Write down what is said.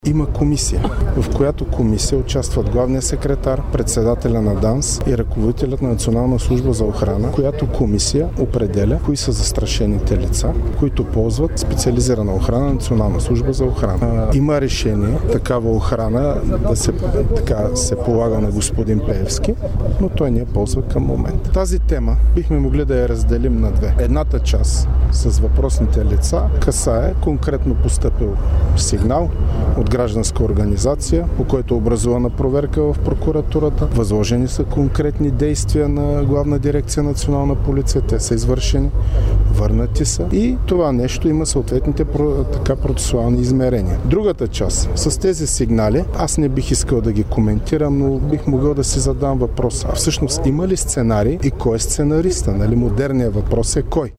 Има комисия, в която комисия участват главният секретар, председателя на ДАНС и ръководителят на Национална служба за охрана, която комисия определя кои са застрашените лица, които ползват специализирана охрана на Национална служба за охрана. Има решение такава охрана да се полага на господин Пеевски, но той не я ползва към момента. Тази тема бихме могли да я разделим на две. Едната част с въпросните лица касае конкретно постъпил сигнал от гражданска организация, по който е образувана проверка в прокуратурата. Възложени са конкретни действия на Главна дирекция Национална полиция. Те са извършени, върнати са и това нещо има съответните процесуални измерения. Другата част, с тези сигнали, аз не бих искал да ги коментирам, но бих могъл да си задам въпроса. Всъщност има ли сценарий и кой е сценариста? Модерният въпрос е кой?